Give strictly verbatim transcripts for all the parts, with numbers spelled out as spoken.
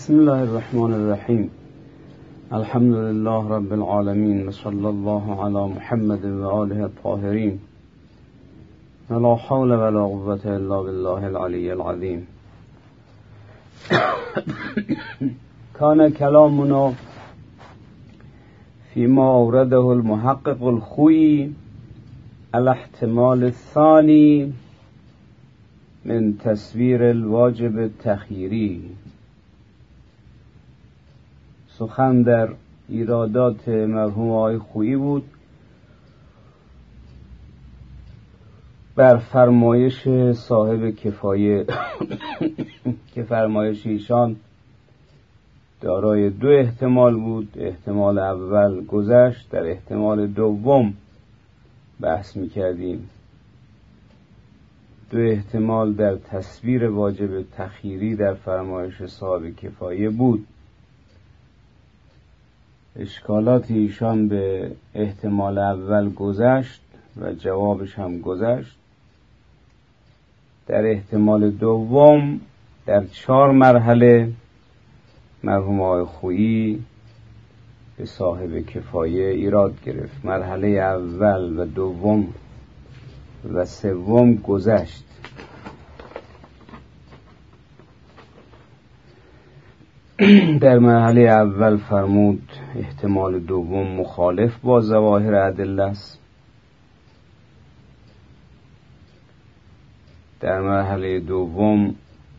بسم الله الرحمن الرحیم. الحمد لله رب العالمین و صلی الله علی محمد و آله الطاهرین. لا حول ولا قوة الا بالله العلی العظیم. کان کلامنا فيما أورده المحقق الخوئی الاحتمال الثانی من تصویر الواجب التخییری. سخن در ایرادات مرحوم آقای خویی بود بر فرمایش صاحب کفایه که فرمایش ایشان دارای دو احتمال بود. احتمال اول گذشت، در احتمال دوم بحث می‌کردیم. دو احتمال در تصویر واجب تخییری در فرمایش صاحب کفایه بود. اشکالات ایشان به احتمال اول گذشت و جوابش هم گذشت. در احتمال دوم در چهار مرحله مرحوم آقای خویی به صاحب کفایه ایراد گرفت. مرحله اول و دوم و سوم گذشت. در مرحله اول فرمود احتمال دوم مخالف با ظواهر ادله است. در مرحله دوم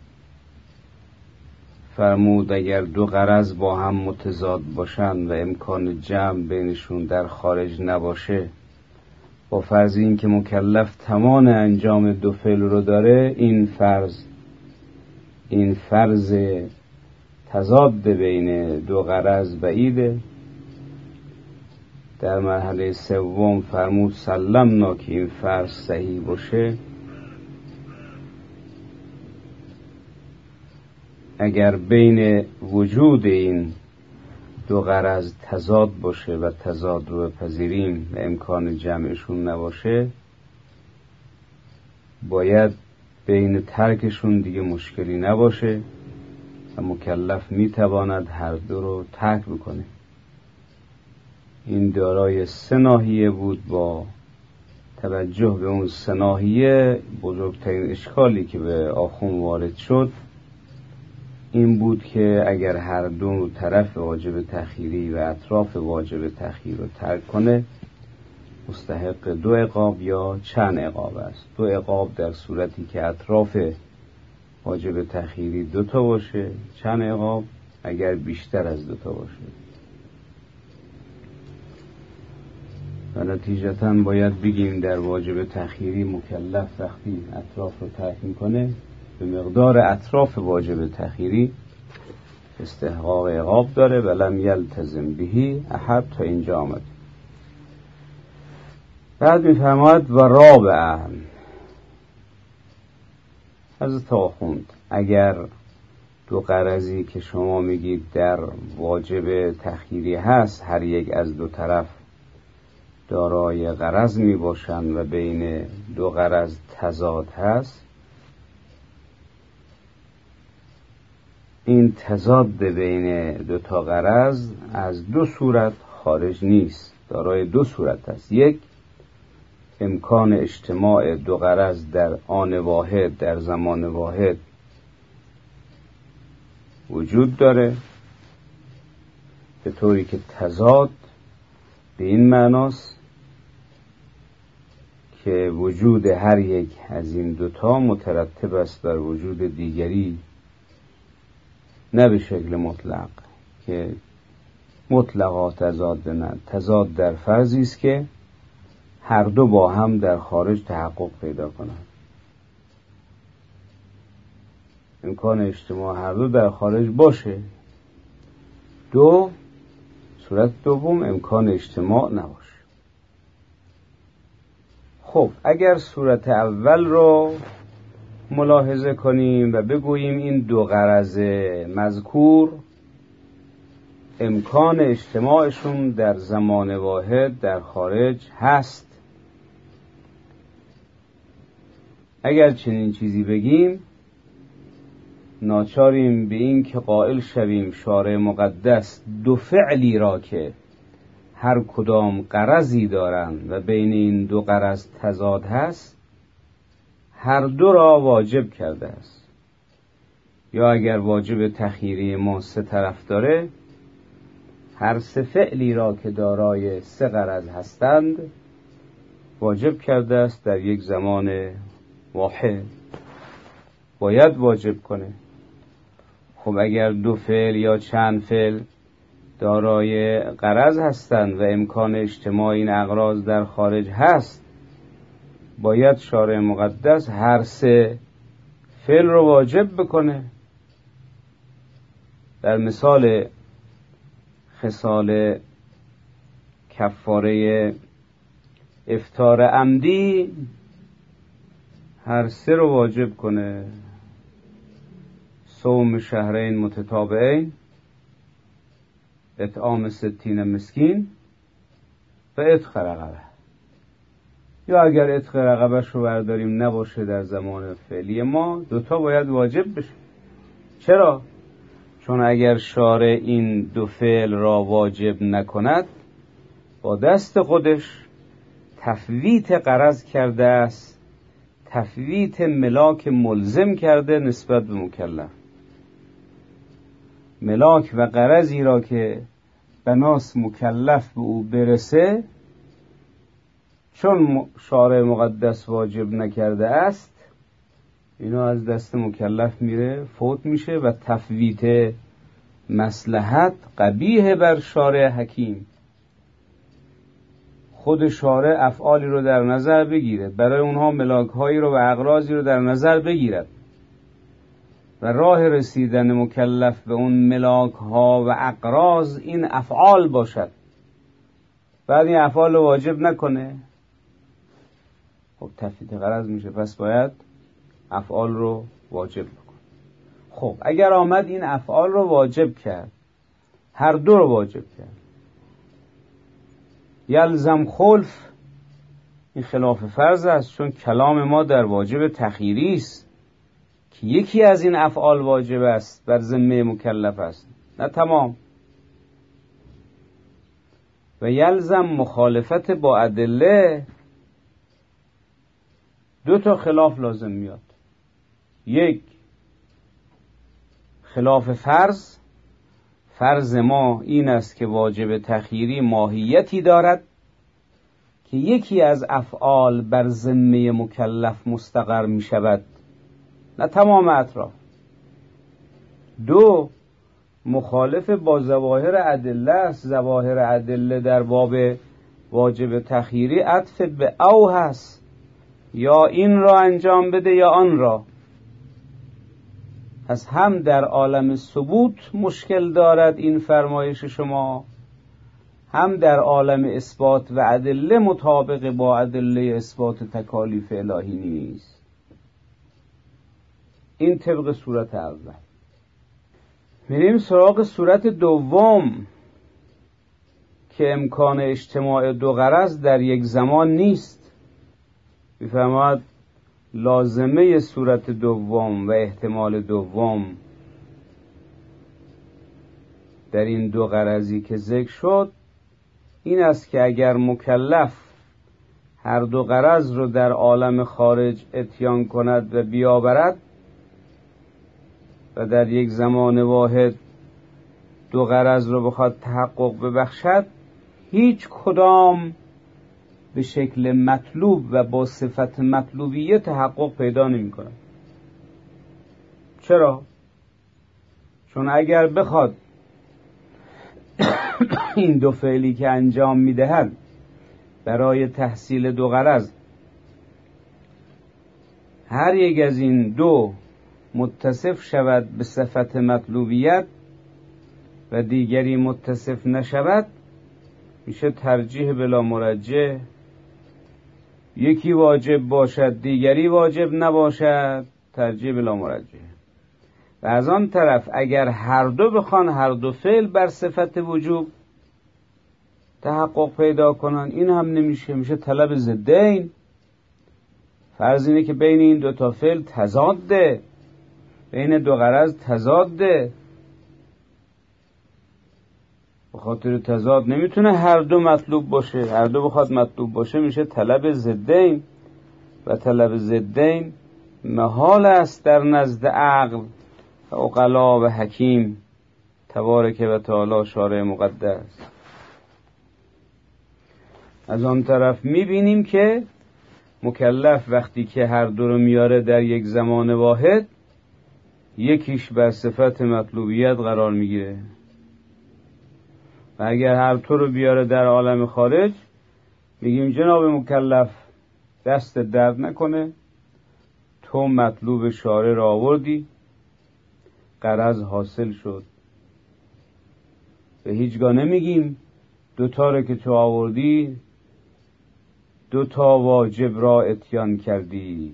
فرمود اگر دو غرض با هم متضاد باشند و امکان جمع بینشون در خارج نباشه، با فرض این که مکلف توان انجام دو فعل رو داره، این فرض این فرض تضاد بین دو غرض بعیده. در مرحله سوم فرمود سلمنا که این فرض صحیح باشه، اگر بین وجود این دو غرض تضاد باشه و تضاد رو بپذیریم و امکان جمعشون نباشه، باید بین ترکشون دیگه مشکلی نباشه و مکلف میتواند هر دو رو ترک بکنه. این دارای سه ناحیه بود. با توجه به اون سه ناحیه بزرگترین اشکالی که به آخوند وارد شد این بود که اگر هر دو طرف واجب تخییری و اطراف واجب تخییر رو ترک کنه، مستحق دو عقاب یا چند عقاب است. دو عقاب در صورتی که اطراف واجب تخییری دو تا باشه، چند عقاب اگر بیشتر از دو تا باشه. و نتیجتاً باید بگیم در واجب تخییری مکلف وقتی اطراف رو ترک میکنه به مقدار اطراف واجب تخییری استحقاق عقاب داره و لم یلتزم بهی احد. تا اینجا آمد. بعد میفرماید و رابعا حضرت آخوند، اگر دو غرضی که شما میگید در واجب تخییری هست هر یک از دو طرف دارای غرض میباشند و بین دو غرض تضاد هست، این تضاد بین دو تا غرض از دو صورت خارج نیست، دارای دو صورت است. یک، امکان اجتماع دو غرض در آن واحد در زمان واحد وجود داره، به طوری که تضاد به این معناست که وجود هر یک از این دوتا مترتب است بر وجود دیگری، نه به شکل مطلق که مطلقا تضاد نه. تضاد در فرضی است که هر دو با هم در خارج تحقق پیدا کنند. امکان اجتماع هر دو در خارج باشه. دو، صورت دوم امکان اجتماع نباشه. خب اگر صورت اول رو ملاحظه کنیم و بگوییم این دو غرض مذکور امکان اجتماعشون در زمان واحد در خارج هست، اگر چنین چیزی بگیم ناچاریم به این که قائل شویم شارع مقدس دو فعلی را که هر کدام غرضی دارند و بین این دو غرض تضاد هست هر دو را واجب کرده است. یا اگر واجب تخییری ما سه طرف داره، هر سه فعلی را که دارای سه غرض هستند واجب کرده است در یک زمان واحد، باید واجب کنه. خب اگر دو فعل یا چند فعل دارای غرض هستند و امکان اجتماع این اغراض در خارج هست، باید شارع مقدس هر سه فعل رو واجب بکنه. در مثال خصال کفاره افطار عمدی هر سه رو واجب کنه: صوم شهرین متتابعین، اطعام ستین مسکین و عتق رقبه. یا اگر عتق رقبهش رو برداریم نباشه در زمان فعلی ما، دوتا باید واجب بشه. چرا؟ چون اگر شارع این دو فعل را واجب نکند با دست خودش تفویت غرض کرده است، تفویت ملاک ملزم کرده نسبت به مکلف. ملاک و غرضی را که بناس مکلف به او برسه، چون شارع مقدس واجب نکرده است، اینا از دست مکلف میره، فوت میشه و تفویت مصلحت قبیح بر شارع حکیم. خود شارع افعالی رو در نظر بگیره، برای اونها ملاک هایی رو و اغراضی رو در نظر بگیرد و راه رسیدن مکلف به اون ملاک ها و اغراض این افعال باشد. بعد این افعال رو واجب نکنه، خب تفویت غرض میشه، پس باید افعال رو واجب بکن. خب اگر آمد این افعال رو واجب کرد، هر دو رو واجب کرد، یلزم خلف، این خلاف فرض است، چون کلام ما در واجب تخییری است که یکی از این افعال واجب است، بر ذمه مکلف است، نه تمام. و یلزم مخالفت با ادله، دو تا خلاف لازم میاد. یک، خلاف فرض. فرض ما این است که واجب تخییری ماهیتی دارد که یکی از افعال بر ذمه مکلف مستقر می شود، نه تمام اطراف. دو، مخالف با ظواهر ادله است. ظواهر ادله در باب واجب تخییری عطف به او هست، یا این را انجام بده یا آن را. پس هم در عالم ثبوت مشکل دارد این فرمایش شما، هم در عالم اثبات و ادله مطابق با ادله اثبات تکالیف الهی نیست. این طبق صورت اول. میریم سراغ صورت دوم که امکان اجتماع دو غرض در یک زمان نیست. میفرماید لازمه صورت دوم و احتمال دوم در این دو غرضی که ذکر شد این است که اگر مکلف هر دو غرض رو در عالم خارج اتیان کند و بیاورد و در یک زمان واحد دو غرض رو بخواد تحقق ببخشد، هیچ کدام به شکل مطلوب و با صفت مطلوبیه تحقق پیدا نمی کند. چرا؟ چون اگر بخواد این دو فعلی که انجام می دهد برای تحصیل دو غرض هر یک از این دو متصف شود به صفت مطلوبیت و دیگری متصف نشود، میشه ترجیح بلا مرجح. یکی واجب باشد دیگری واجب نباشد، ترجیح بلا مرجح. و از آن طرف اگر هر دو بخوان هر دو فعل بر صفت وجوب تحقق پیدا کنن، این هم نمیشه، میشه طلب ضدین. فرض اینه که بین این دو تا فعل تضاده، بین دو غرض تضاده، به خاطر تضاد نمیتونه هر دو مطلوب باشه. هر دو بخواد مطلوب باشه میشه طلب ضدین، و طلب ضدین محال است در نزد عقل و عقلا و حکیم تبارک و تعالی شارع مقدس. از آن طرف میبینیم که مکلف وقتی که هر دو رو میاره در یک زمان واحد، یکیش بر صفت مطلوبیت قرار میگیره و اگر هر دو رو بیاره در عالم خارج، میگیم جناب مکلف دست درد نکنه، تو مطلوب شارع را آوردی، غرض حاصل شد. به هیچگاه نمیگیم دوتا رو که تو آوردی دوتا واجب را اتیان کردی،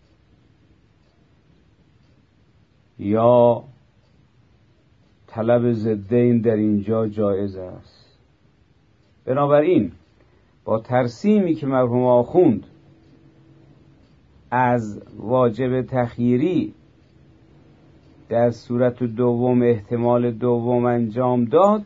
یا طلب ضدین در اینجا جایز است. بنابراین با ترسیمی که مرحوم آخوند از واجب تخییری در صورت دوم احتمال دوم انجام داد،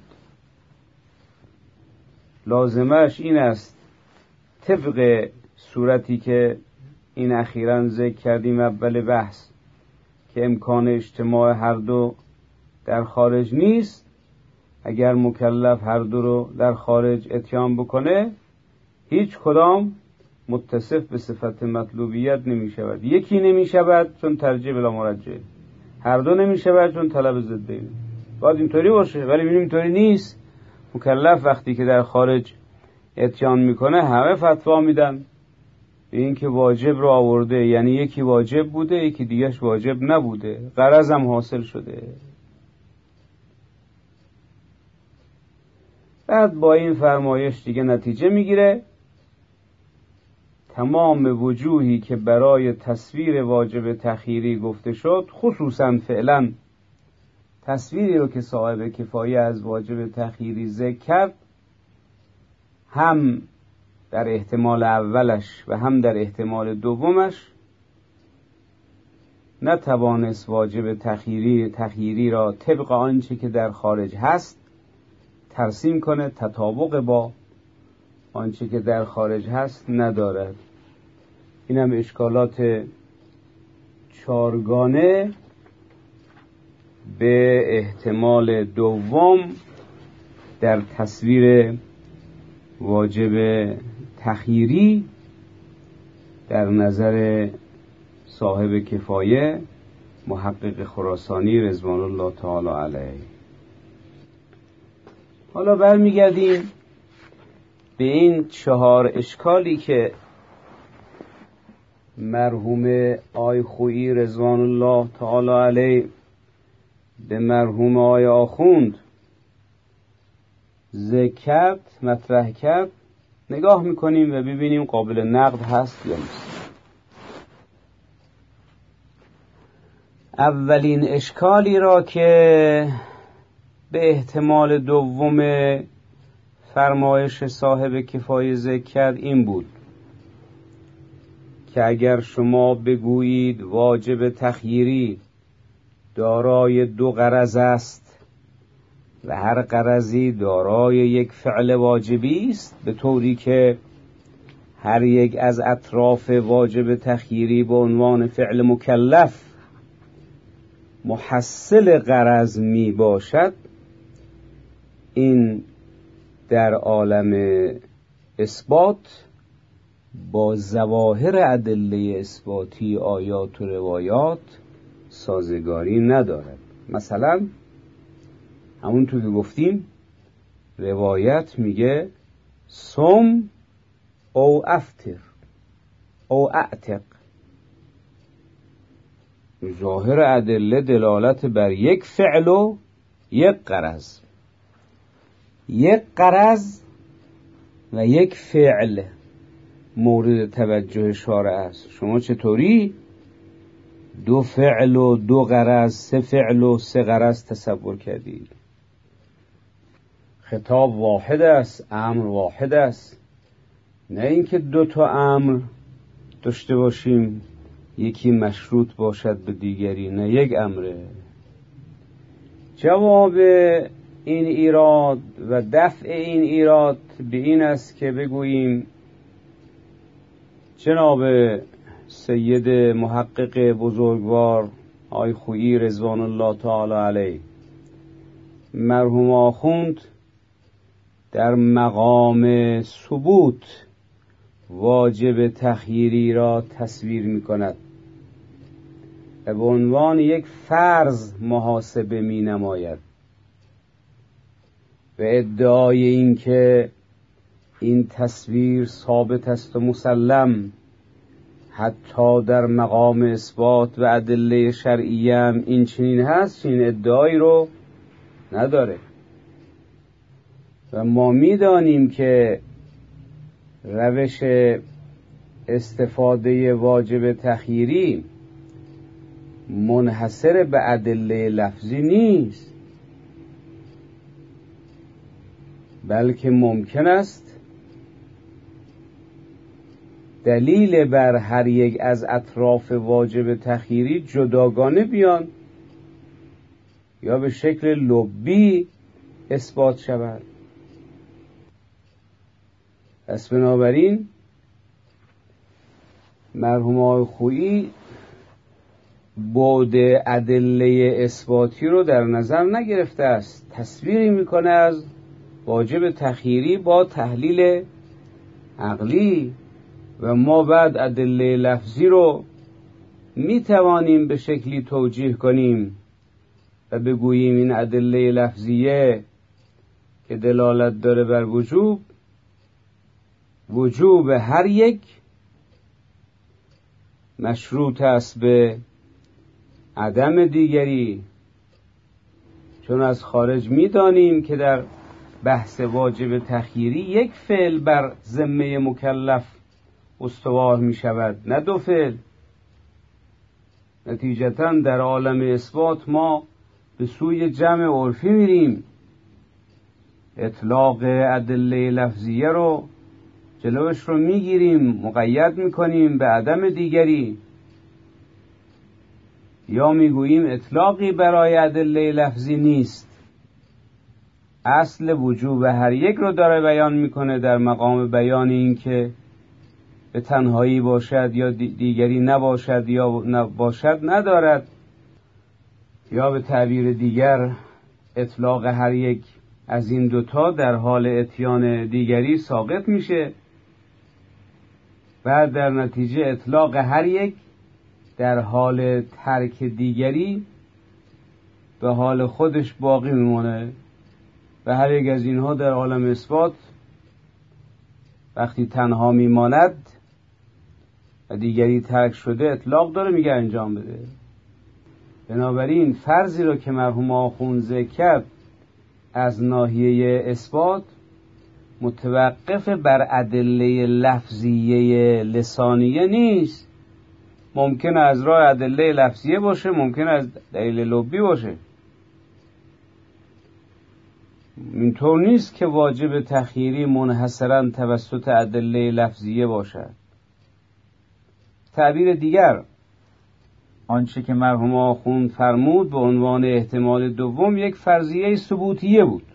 لازمش این است طبق صورتی که این اخیراً ذکر کردیم اول بحث که امکان اجتماع هر دو در خارج نیست، اگر مکلف هر دو رو در خارج اتیان بکنه هیچ کدام متصف به صفت مطلوبیت نمی شود. یکی نمی شود چون ترجیح بلا مرجع، هر دو نمی شود چون طلب ضده. باید اینطوری باشه، ولی می‌بینیم اینطوری نیست. مکلف وقتی که در خارج اتیان میکنه همه فتوا میدن به این که واجب رو آورده، یعنی یکی واجب بوده یکی دیگهش واجب نبوده، غرض هم حاصل شده. بعد با این فرمایش دیگه نتیجه میگیره تمام وجوهی که برای تصویر واجب تخییری گفته شد، خصوصا فعلا تصویری رو که صاحب کفایه از واجب تخییری ذکر کرد، هم در احتمال اولش و هم در احتمال دومش نتوانست واجب تخییری تخییری را طبق آنچه که در خارج هست ترسیم کنه، تطابق با آنچه که در خارج هست ندارد. این هم اشکالات چارگانه به احتمال دوم در تصویر واجب تخییری در نظر صاحب کفایه محقق خراسانی رضوان الله تعالی علیه. حالا برمیگردیم به این چهار اشکالی که مرحوم آی خویی رضوان الله تعالی علیه به مرحوم آی آخوند ذکر کرد، مطرح کرد، نگاه میکنیم و ببینیم قابل نقد هست یا نیست. اولین اشکالی را که به احتمال دوم فرمایش صاحب کفایه ذکر کرد این بود که اگر شما بگویید واجب تخییری دارای دو غرض است و هر غرضی دارای یک فعل واجبی است، به طوری که هر یک از اطراف واجب تخییری به عنوان فعل مکلف محصل غرض می باشد، این در عالم اثبات با ظواهر ادله اثباتی آیات و روایات سازگاری ندارد. مثلا همونطور که گفتیم روایت میگه صم او افطر او اعتق، ظاهر ادله دلالت بر یک فعل و یک غرض، یک غرض و یک فعل مورد توجه شارع است. شما چطوری دو فعل و دو غرض، سه فعل و سه غرض تصور کردید؟ خطاب واحد است، امر واحد است، نه اینکه دو تا امر داشته باشیم یکی مشروط باشد به دیگری، نه یک امره. جواب این ایراد و دفع این ایراد به این است که بگوییم جناب سید محقق بزرگوار آقای خویی رضوان الله تعالی علیه، مرحوم آخوند در مقام ثبوت واجب تخییری را تصویر می کند و به عنوان یک فرض محاسبه می نماید و ادعای این که این تصویر ثابت است و مسلم حتی در مقام اثبات و ادله شرعیه هم این چنین هست، این ادعایی رو نداره. و ما میدانیم که روش استفاده واجب تخییری منحصر به ادله لفظی نیست، بلکه ممکن است دلیل بر هر یک از اطراف واجب تخییری جداگانه بیان یا به شکل لبی اثبات شود. پس بنابراین مرحوم آقای خویی بعد ادله اثباتی رو در نظر نگرفته است، تصویری میکنه از واجب تخییری با تحلیل عقلی و ما بعد ادله لفظی رو میتوانیم به شکلی توجیه کنیم و بگوییم این ادله لفظیه که دلالت داره بر وجوب، وجوب هر یک مشروط است به عدم دیگری، چون از خارج میدانیم که در بحث واجب تخییری یک فعل بر ذمه مکلف استوار می شود، نه دو فعل. نتیجتاً در عالم اثبات ما به سوی جمع عرفی میریم، اطلاق ادله لفظیه رو جلوش رو میگیریم، مقید میکنیم به عدم دیگری، یا میگوییم اطلاقی برای ادله لفظی نیست، اصل وجوب هر یک رو داره بیان میکنه در مقام بیان این که به تنهایی باشد یا دیگری نباشد یا نباشد ندارد، یا به تعبیر دیگر اطلاق هر یک از این دوتا در حال اتیان دیگری ساقط میشه و در نتیجه اطلاق هر یک در حال ترک دیگری به حال خودش باقی میمونه و هر یک از اینها در عالم اثبات وقتی تنها میماند و دیگری ترک شده اطلاق داره میگه انجام بده. بنابراین فرضی رو که مرحوم آخوند ذکر کرد از ناحیه اثبات متوقف بر ادله لفظیه لسانیه نیست، ممکن از راه ادله لفظیه باشه، ممکن از دلیل لبی باشه. اینطور نیست که واجب تخییری منحصراً توسط ادله لفظیه باشد. تعبیر دیگر آنچه که مرحوم آخوند فرمود به عنوان احتمال دوم یک فرضیه ثبوتیه بود.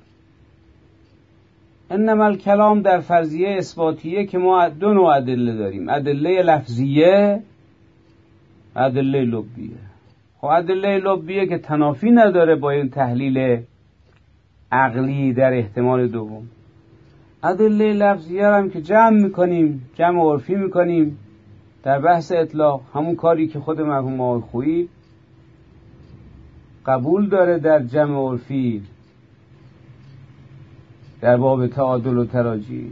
انما الکلام در فرضیه اثباتیه که ما دو نوع ادله داریم، ادله لفظیه، ادله لبیه. خب ادله لبیه که تنافی نداره با این تحلیل عقلی در احتمال دوم. ادله لفظیه هم که جمع میکنیم، جمع عرفی میکنیم در بحث اطلاق، همون کاری که خود مرحوم آقای خویی قبول داره در جمع عرفی در باب تعادل و تراجی.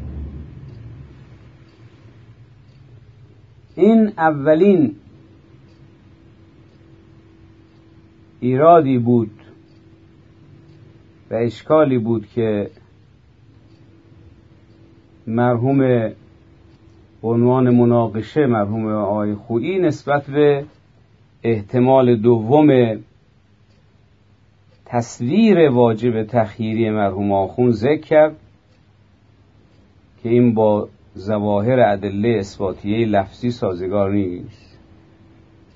این اولین ایرادی بود و اشکالی بود که مرحوم به عنوان مناقشه مرحوم آقای خویی نسبت به احتمال دوم تصویر واجب تخییری مرحوم آخوند ذکر کرد که این با ظواهر ادله اثباتیه لفظی سازگار نیست.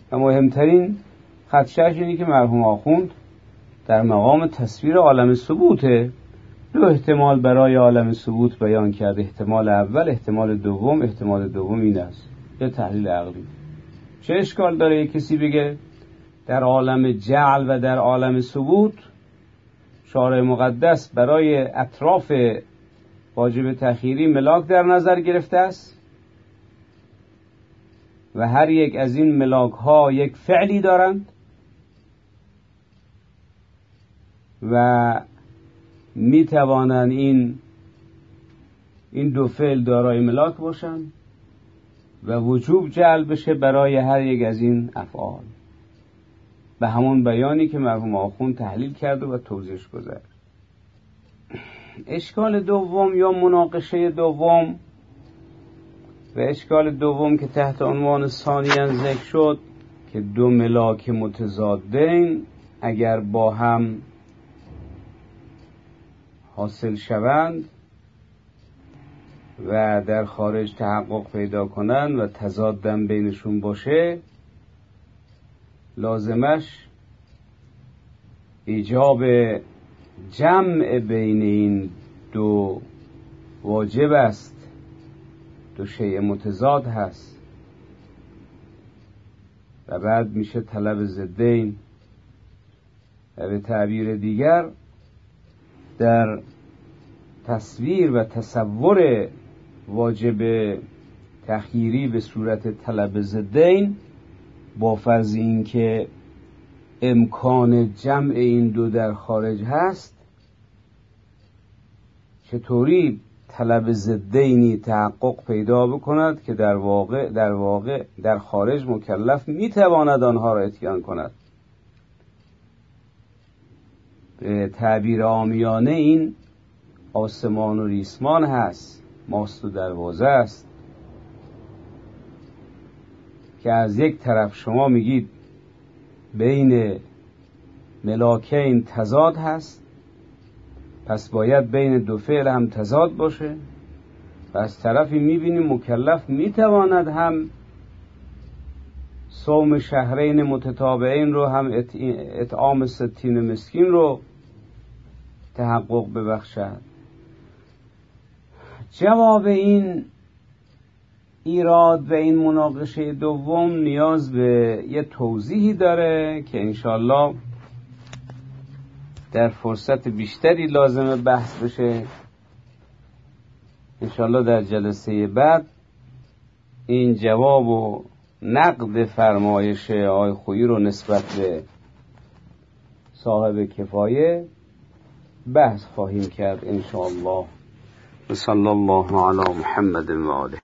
و مهمترین خدشه‌اش اینه که مرحوم آخوند در مقام تصویر عالم ثبوته دو احتمال برای عالم ثبوت بیان کرده. احتمال اول، احتمال دوم. احتمال دوم این است، یه تحلیل عقلی. چه اشکال داره یک کسی بگه در عالم جعل و در عالم ثبوت شارع مقدس برای اطراف واجب تخییری ملاک در نظر گرفته است و هر یک از این ملاک ها یک فعلی دارند و می توانند این این دو فعل دارای ملاک باشند و وجوب جعل بشه برای هر یک از این افعال، به همون بیانی که مرحوم آخوند تحلیل کرده و توضیحش گذاشت. اشکال دوم یا مناقشه دوم و اشکال دوم که تحت عنوان ثانیاً ذکر شد که دو ملاک متضادین اگر با هم حاصل شوند و در خارج تحقق پیدا کنند و تضادم بینشون باشه، لازمش ایجاب جمع بین این دو واجب است، دو شیء متضاد هست و بعد میشه طلب ضدین. و به تعبیر دیگر در تصویر و تصور واجب تخییری به صورت طلب ضدین با فرض این که امکان جمع این دو در خارج هست، چطوری طلب ضدینی تحقق پیدا بکند که در واقع در واقع در خارج مکلف میتواند آنها را اتیان کند. به تعبیر عامیانه این آسمان و ریسمان هست، ماست و دروازه است که از یک طرف شما میگید بین ملاکین تضاد هست، پس باید بین دو فعل هم تضاد باشه، و از طرفی میبینیم مکلف میتواند هم صوم شهرین متتابعین رو هم اطعام ستین مسکین رو تحقق ببخشد. جواب این ایراد و این مناقشه دوم نیاز به یه توضیحی داره که انشالله در فرصت بیشتری لازمه بحث بشه. انشالله در جلسه بعد این جواب و نقد فرمایش آقای خویی رو نسبت به صاحب کفایه بحث خواهیم کرد انشاءالله. صلی الله علی محمد و آله.